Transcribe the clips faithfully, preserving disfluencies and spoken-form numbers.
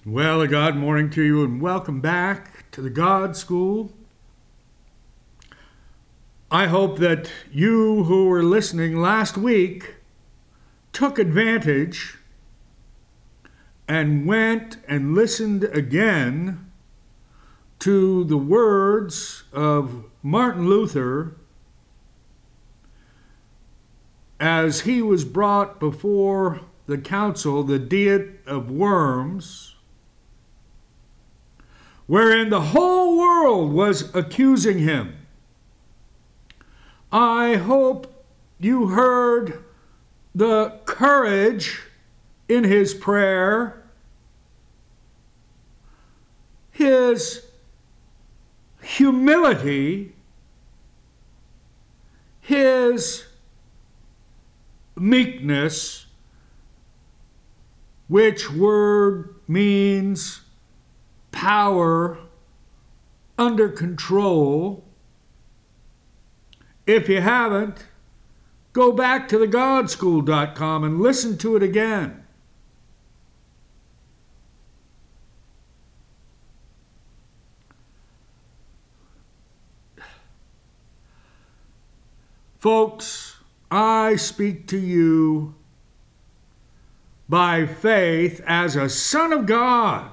Well, a God morning to you and welcome back to the God School. I hope that you who were listening last week took advantage and went and listened again to the words of Martin Luther as he was brought before the council, the Diet of Worms, wherein the whole world was accusing him. I hope you heard the courage in his prayer, his humility, his meekness, which word means power, under control. If you haven't, go back to the god school dot com and listen to it again. Folks, I speak to you by faith as a son of God,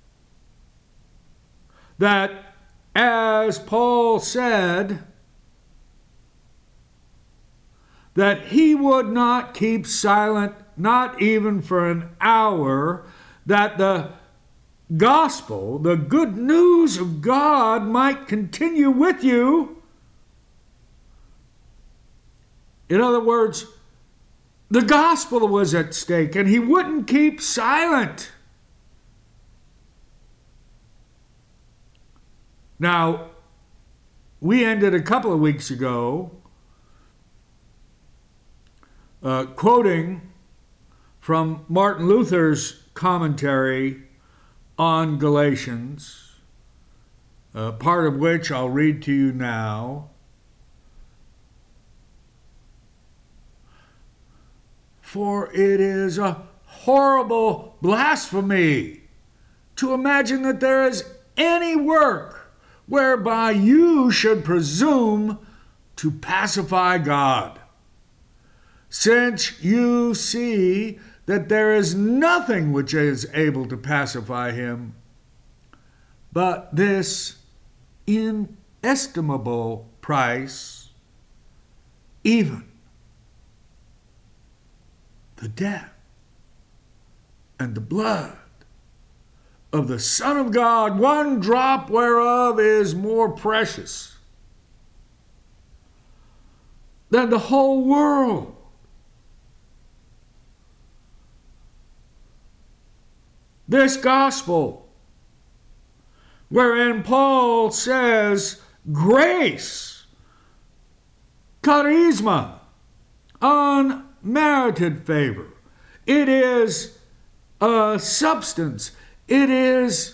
that, as Paul said, that he would not keep silent, not even for an hour, that the gospel, the good news of God, might continue with you. In other words, the gospel was at stake, and he wouldn't keep silent. Now, we ended a couple of weeks ago uh, quoting from Martin Luther's commentary on Galatians, uh, part of which I'll read to you now. For it is a horrible blasphemy to imagine that there is any work whereby you should presume to pacify God, since you see that there is nothing which is able to pacify him but this inestimable price, even the death and the blood of the Son of God, one drop whereof is more precious than the whole world. This gospel, wherein Paul says grace, charisma, unmerited favor, it is a substance. It is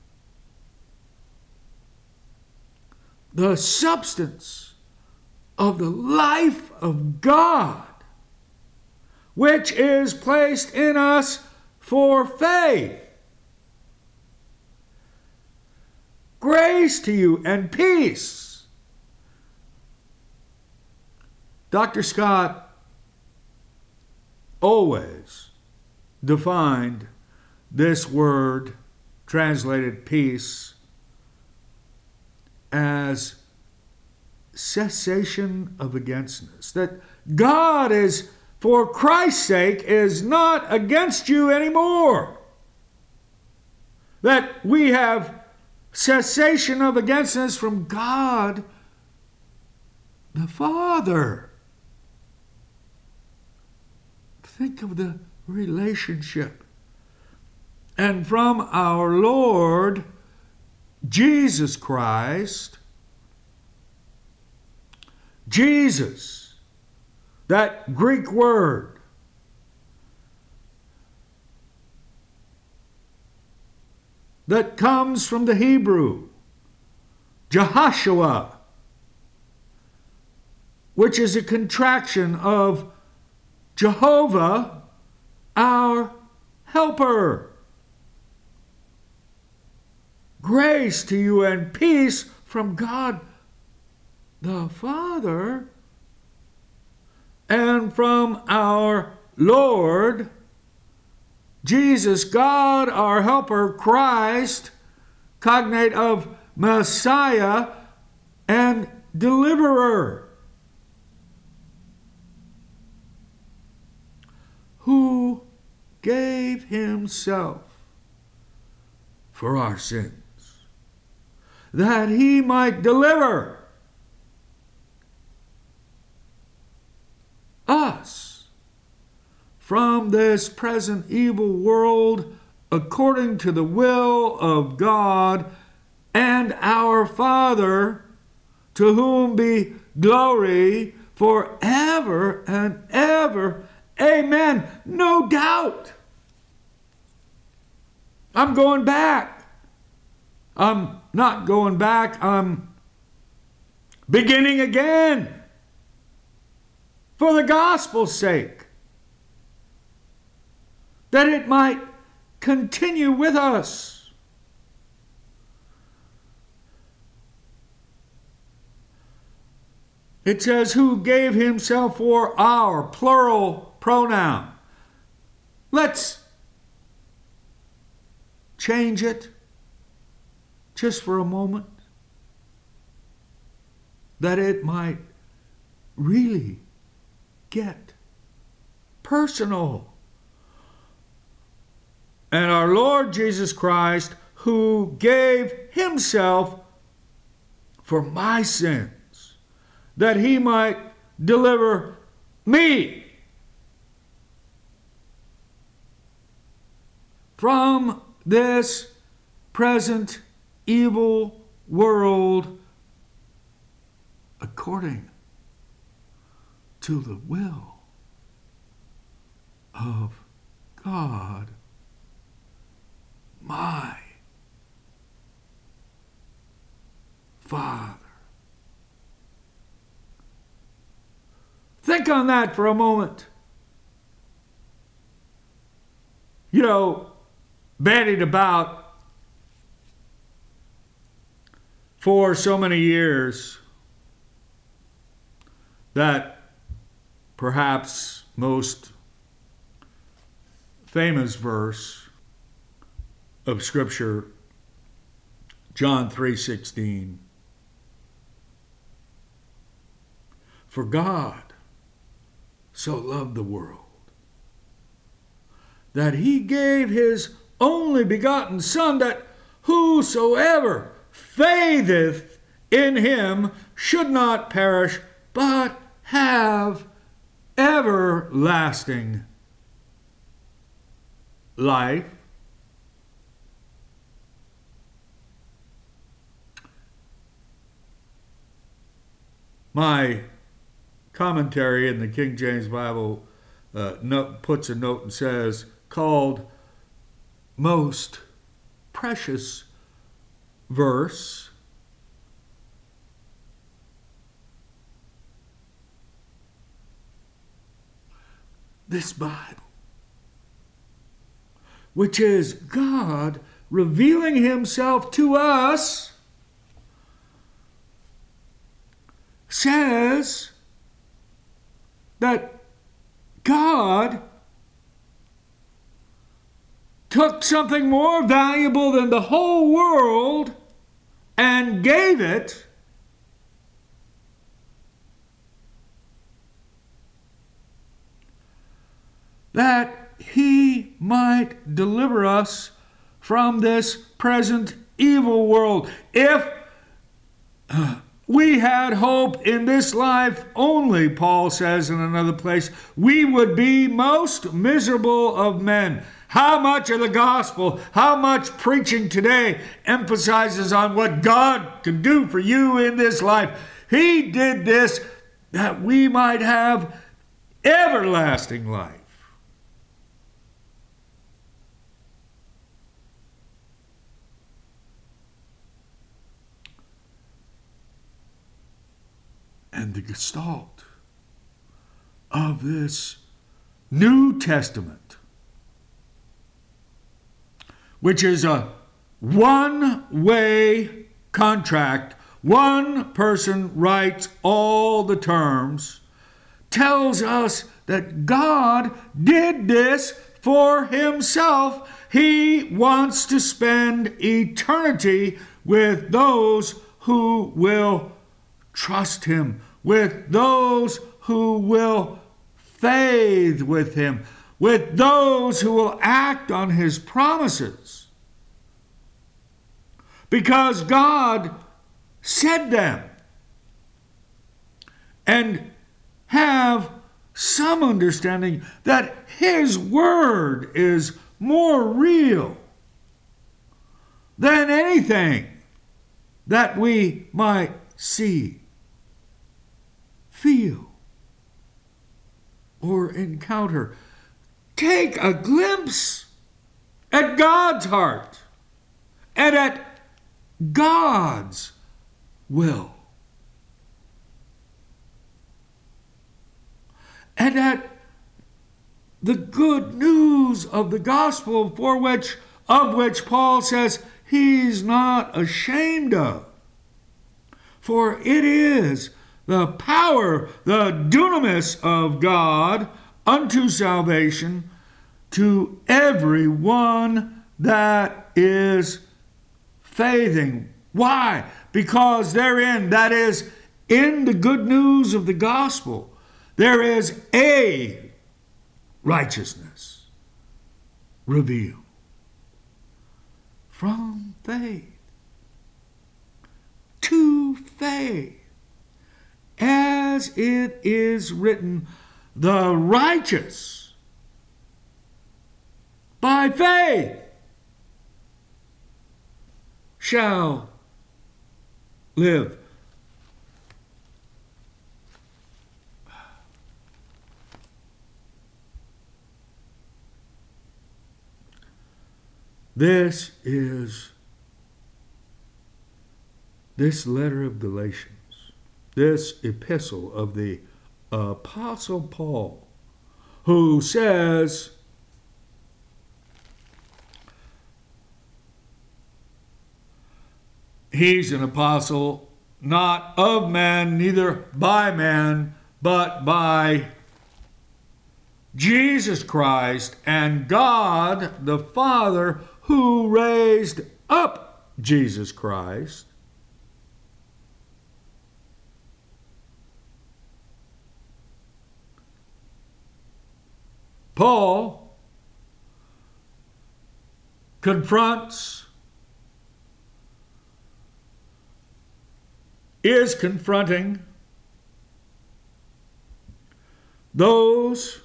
the substance of the life of God, which is placed in us for faith. Grace to you and peace. Doctor Scott always defined this word, translated peace, as cessation of againstness. That God is, for Christ's sake, is not against you anymore. That we have cessation of againstness from God the Father. Think of the relationship. And from our Lord Jesus Christ, Jesus, that Greek word, that comes from the Hebrew, Jehoshua, which is a contraction of Jehovah, our helper. Grace to you and peace from God the Father and from our Lord Jesus, God, our helper, Christ, cognate of Messiah and deliverer, who gave himself for our sins, that he might deliver us from this present evil world according to the will of God and our Father, to whom be glory forever and ever. Amen. No doubt. I'm going back. I'm not going back. I'm beginning again for the gospel's sake, that it might continue with us. It says, who gave himself for our, plural pronoun. Let's change it just for a moment, that it might really get personal. And our Lord Jesus Christ, who gave himself for my sins, that he might deliver me from this present evil world according to the will of God, my Father. Think on that for a moment. You know, bandied about for so many years that perhaps most famous verse of Scripture, John three sixteen. For God so loved the world that he gave his only begotten Son, that whosoever faitheth in him should not perish, but have everlasting life. My commentary in the King James Bible uh, note, puts a note and says, called most precious verse. This Bible, which is God revealing himself to us, says that God took something more valuable than the whole world and gave it that he might deliver us from this present evil world. If uh, we had hope in this life only, Paul says in another place, we would be most miserable of men. How much of the gospel, how much preaching today emphasizes on what God can do for you in this life. He did this that we might have everlasting life. And the gestalt of this New Testament, which is a one-way contract, one person writes all the terms, tells us that God did this for himself. He wants to spend eternity with those who will trust him, with those who will faith with him, with those who will act on his promises. Because God said them, and have some understanding that his word is more real than anything that we might see, feel, or encounter. Take a glimpse at God's heart and at God's will, and at the good news of the gospel, for which of which Paul says he's not ashamed of. For it is the power, the dunamis of God unto salvation to every one that is faithing. Why? Because therein, that is, in the good news of the gospel, there is a righteousness revealed from faith to faith, as it is written, the righteous by faith shall live. This is this letter of Galatians, this epistle of the Apostle Paul, who says, he's an apostle not of man, neither by man, but by Jesus Christ and God the Father, who raised up Jesus Christ Paul confronts, is confronting those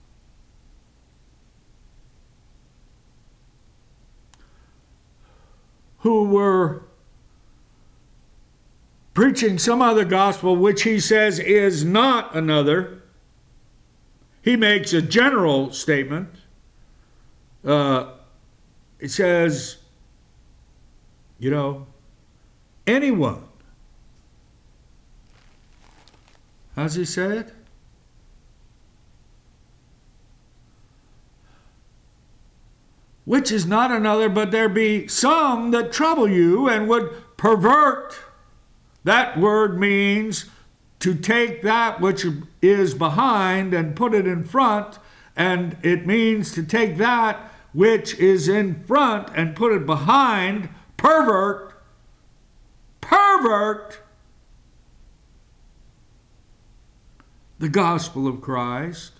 who were preaching some other gospel, which he says is not another. He makes a general statement. Uh, it says, you know, anyone. How's he say it? Which is not another, but there be some that trouble you and would pervert. That word means to take that which is behind and put it in front, and it means to take that which is in front and put it behind. Pervert. Pervert the gospel of Christ.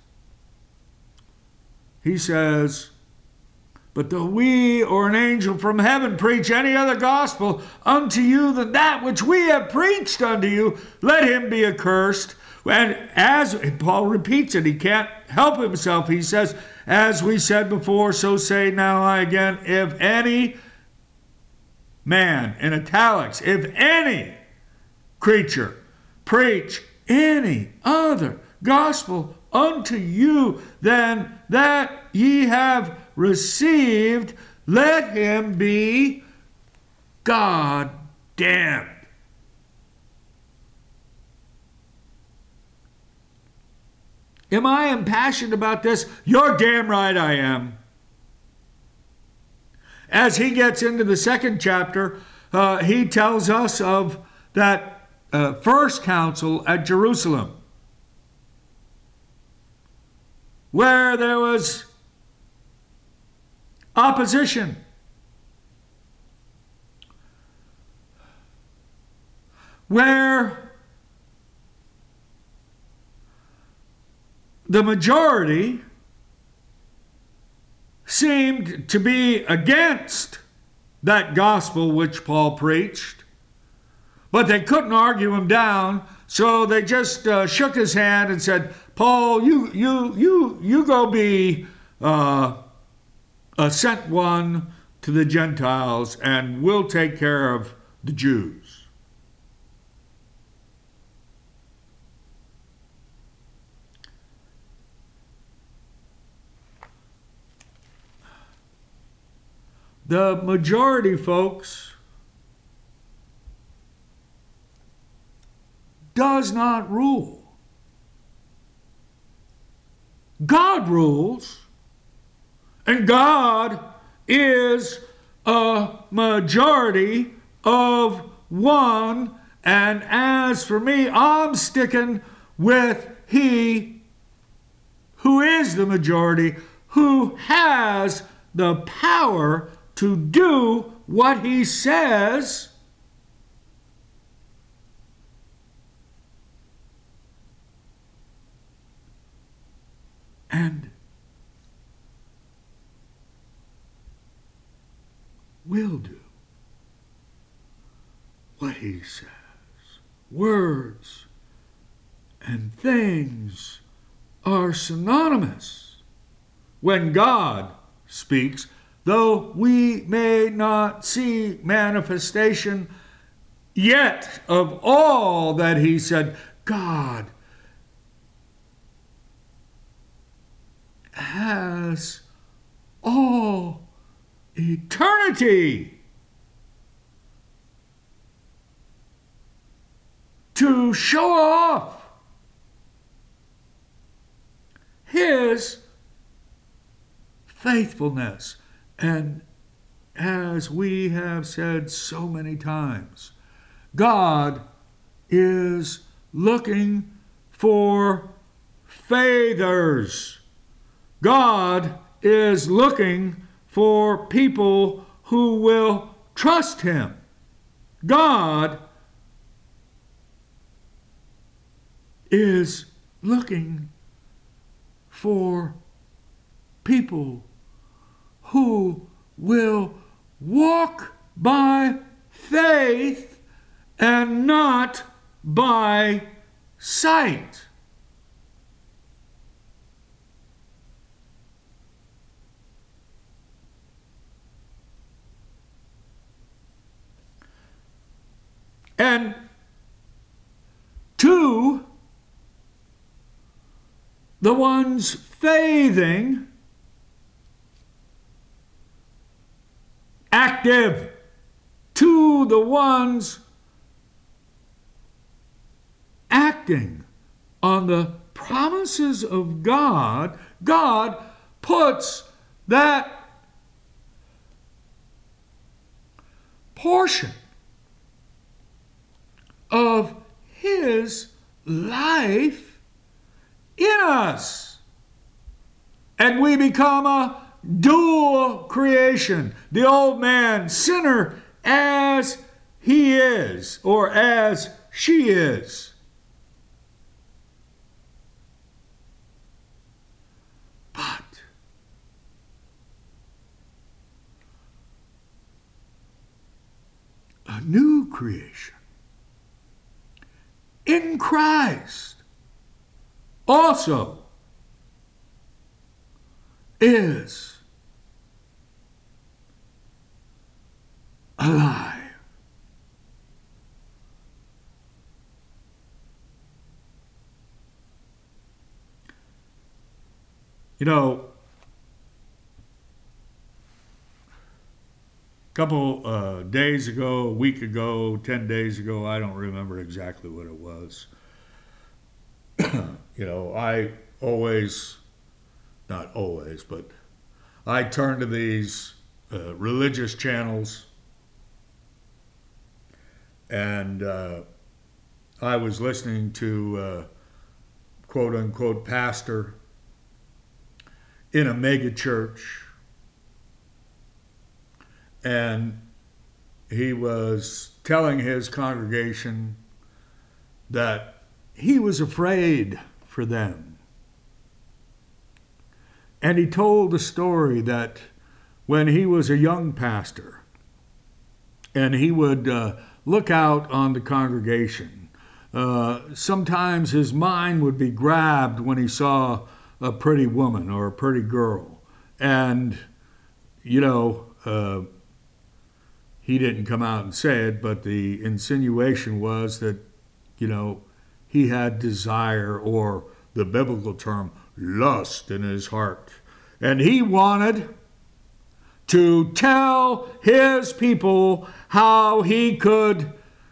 He says, but though we or an angel from heaven preach any other gospel unto you than that which we have preached unto you, let him be accursed. And as Paul repeats it, he can't help himself. He says, as we said before, so say now I again, if any man, in italics, if any creature preach any other gospel unto you than that ye have received, let him be God damned. Am I impassioned about this? You're damn right I am. as he gets into the second chapter, uh, he tells us of that uh, first council at Jerusalem, where there was opposition. Where the majority seemed to be against that gospel which Paul preached, but they couldn't argue him down, so they just uh, shook his hand and said, Paul, you you you you go be uh, a sent one to the Gentiles, and we'll take care of the Jews. The majority, folks, does not rule. God rules, and God is a majority of one, and as for me, I'm sticking with He who is the majority, who has the power to do what He says, and will do what He says. Words and things are synonymous when God speaks, though we may not see manifestation yet of all that He said. God has all eternity to show off His faithfulness. And as we have said so many times, God is looking for faithers. God is looking for people who will trust Him. God is looking for people who will walk by faith and not by sight. And to the ones faithing, active, to the ones acting on the promises of God, God puts that portion of His life in us. And we become a dual creation. The old man, sinner as he is, or as she is. But a new creation in Christ also is alive. You know, a couple uh, days ago, a week ago, ten days ago, I don't remember exactly what it was. You know, I always, not always, but I turn to these uh, religious channels. And uh, I was listening to uh, quote unquote pastor in a mega church, and he was telling his congregation that he was afraid for them. And he told the story that when he was a young pastor and he would uh, look out on the congregation, uh, sometimes his mind would be grabbed when he saw a pretty woman or a pretty girl. And, you know, uh, he didn't come out and say it, but the insinuation was that, you know, he had desire, or the biblical term, lust, in his heart. And he wanted to tell his people how he could,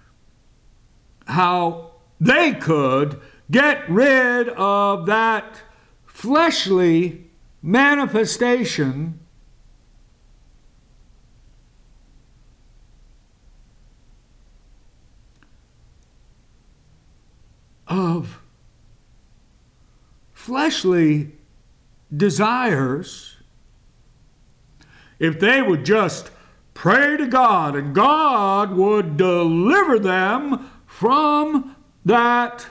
how they could get rid of that fleshly manifestation of fleshly desires if they would just pray to God, and God would deliver them from that,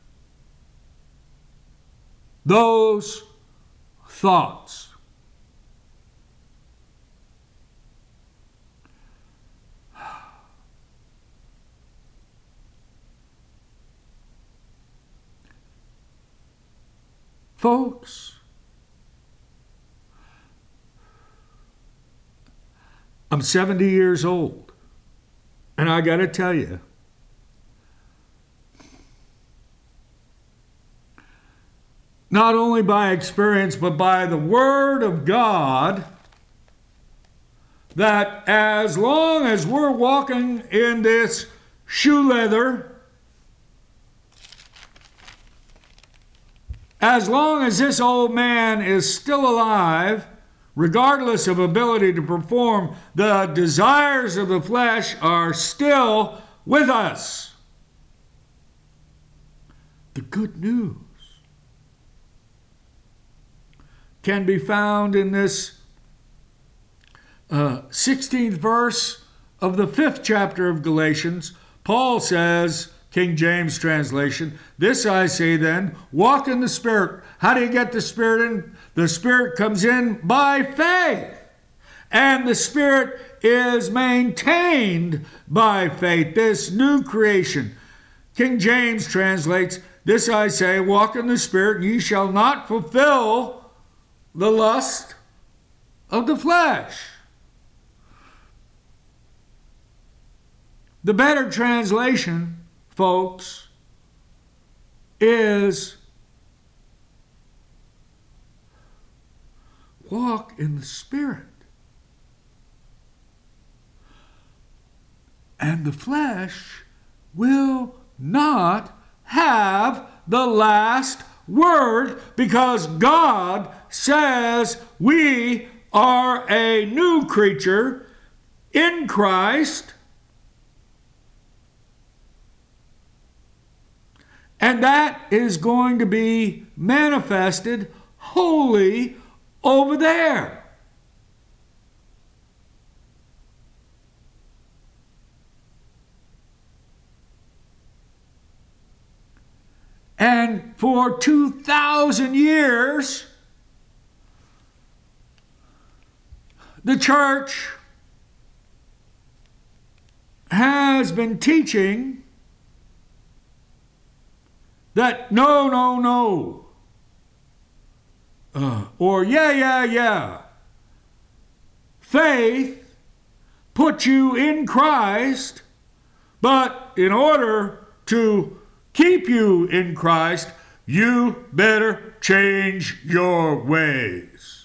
those thoughts. Folks, I'm seventy years old, and I got to tell you, not only by experience, but by the Word of God, that as long as we're walking in this shoe leather, as long as this old man is still alive, regardless of ability to perform, the desires of the flesh are still with us. The good news can be found in this uh, sixteenth verse of the fifth chapter of Galatians. Paul says, King James translation, "This I say then, walk in the Spirit." How do you get the Spirit in? The Spirit comes in by faith. And the Spirit is maintained by faith, this new creation. King James translates, "This I say, walk in the Spirit, and ye shall not fulfill the lust of the flesh." The better translation, folks, is walk in the Spirit. And the flesh will not have the last word, because God says we are a new creature in Christ. And that is going to be manifested wholly over there. And for two thousand years, the church has been teaching that no, no, no, uh, or yeah, yeah, yeah. Faith puts you in Christ, but in order to keep you in Christ, you better change your ways.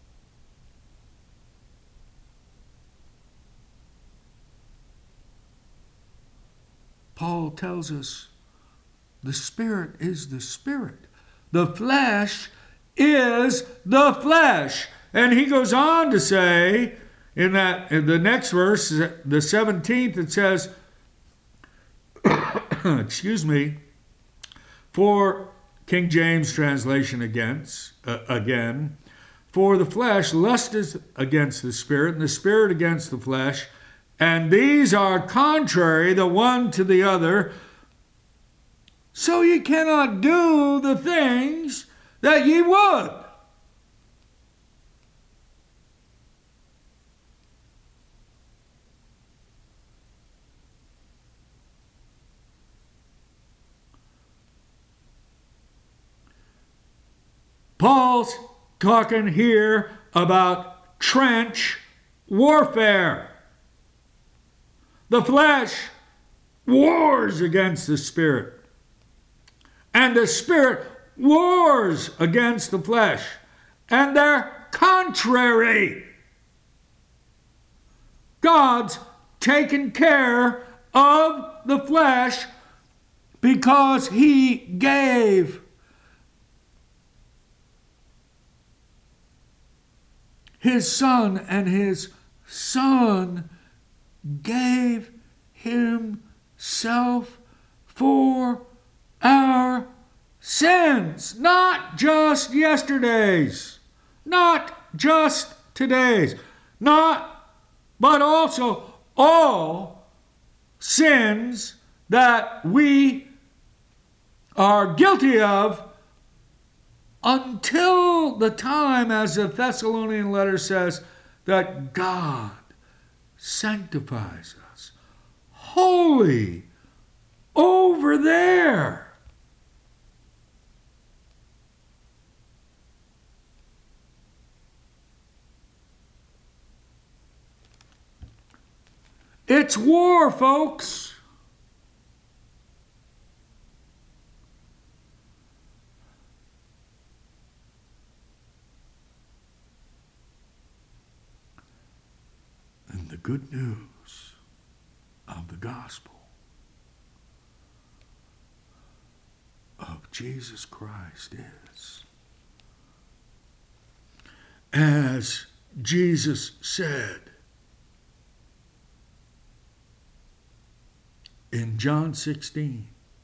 Paul tells us the Spirit is the Spirit. The flesh is the flesh. And he goes on to say in that in the next verse, the seventeenth, it says, excuse me, for King James translation against, uh, again, for the flesh lusteth against the spirit, and the spirit against the flesh, and these are contrary the one to the other, so ye cannot do the things that ye would. Paul's talking here about trench warfare. The flesh wars against the spirit, and the spirit wars against the flesh, and they're contrary. God's taken care of the flesh because he gave his son, and his son gave himself for our sins. Not just yesterday's, not just today's, not, but also all sins that we are guilty of, until the time, as the Thessalonian letter says, that God sanctifies us. Holy over there. It's war, folks. The good news of the gospel of Jesus Christ is, as Jesus said in John sixteen,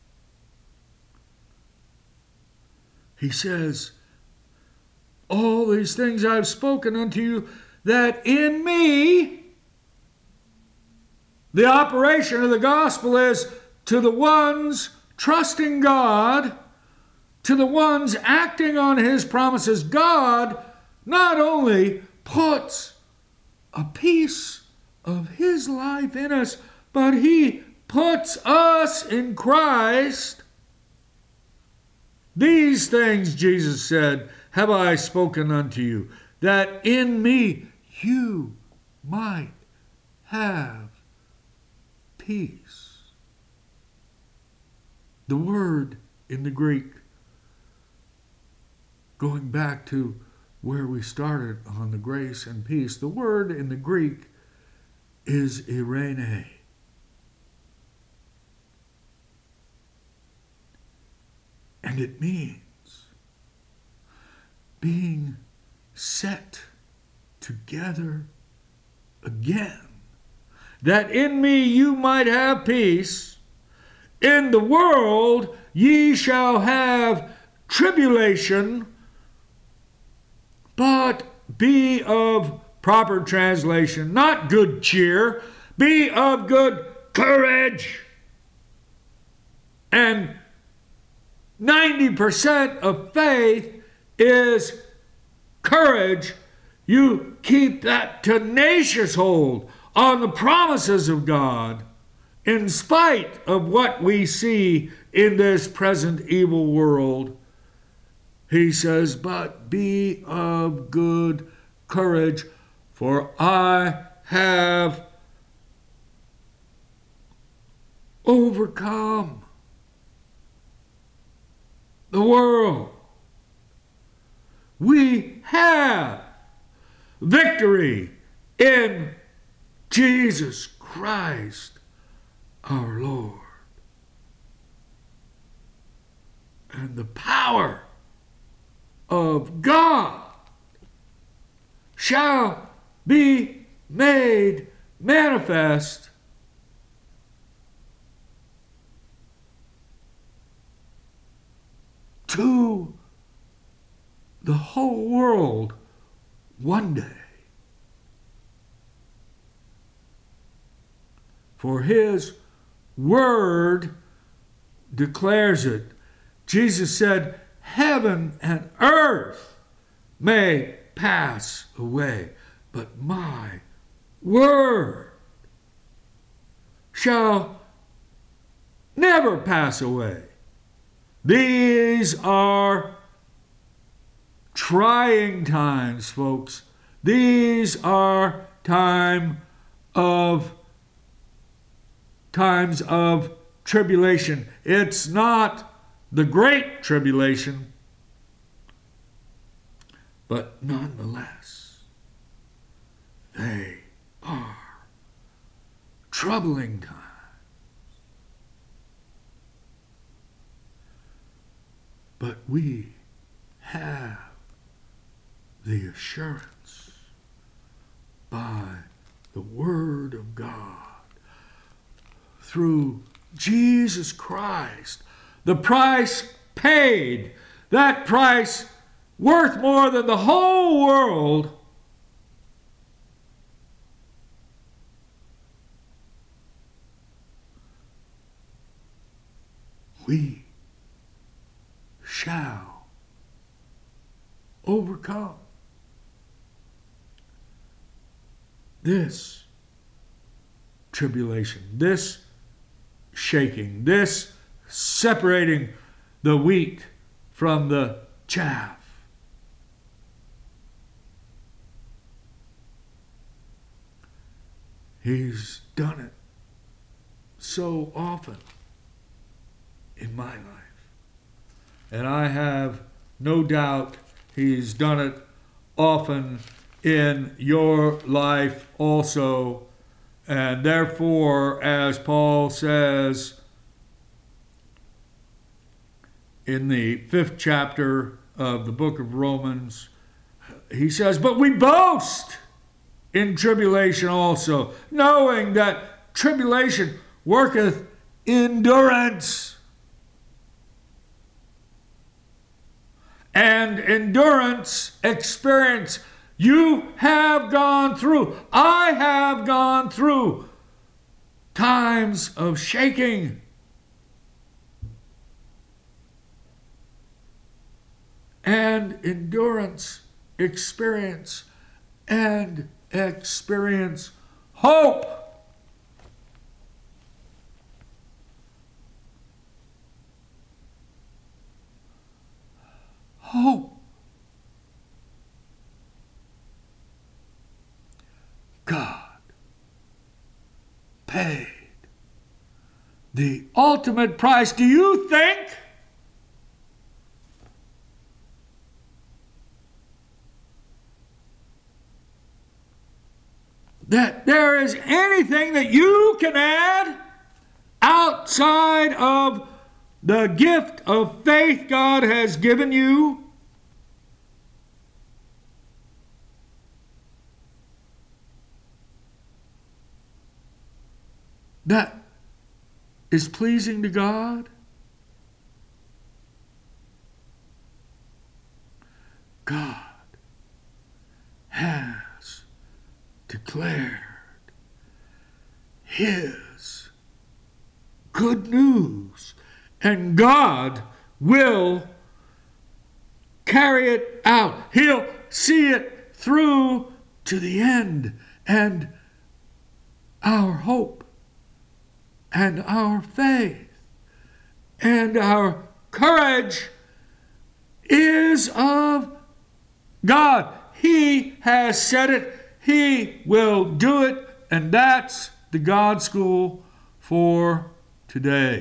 he says, all these things I've spoken unto you, that in me, the operation of the gospel is to the ones trusting God, to the ones acting on his promises. God not only puts a piece of his life in us, but he puts us in Christ. These things, Jesus said, have I spoken unto you, that in me you might have peace. The word in the Greek, going back to where we started on the grace and peace, the word in the Greek is eirene. And it means being set together again, that in me you might have peace. In the world ye shall have tribulation, but be of, proper translation, not good cheer, be of good courage. And ninety percent of faith is courage. You keep that tenacious hold on the promises of God in spite of what we see in this present evil world. He says, but be of good courage, for I have overcome the world. We have victory in Jesus Christ our Lord. And the power of God shall be made manifest to the whole world one day. For his word declares it. Jesus said, heaven and earth may pass away, but my word shall never pass away. These are trying times, folks. These are time of times of tribulation. It's not the great tribulation, but nonetheless, they are troubling times. But we have the assurance by the Word of God through Jesus Christ, the price paid, that price worth more than the whole world, we shall overcome this tribulation, this shaking, this separating the wheat from the chaff. He's done it so often in my life. And I have no doubt he's done it often in your life also. And therefore, as Paul says in the fifth chapter of the book of Romans, he says, but we boast in tribulation also, knowing that tribulation worketh endurance. And endurance, experience. You have gone through, I have gone through times of shaking. And endurance, experience, and experience hope. Hope. God paid the ultimate price. Do you think that there is anything that you can add outside of the gift of faith God has given you? That is pleasing to God? God has declared His good news, and God will carry it out. He'll see it through to the end. And our hope and our faith and our courage is of God. He has said it. He will do it. And that's the God School for today.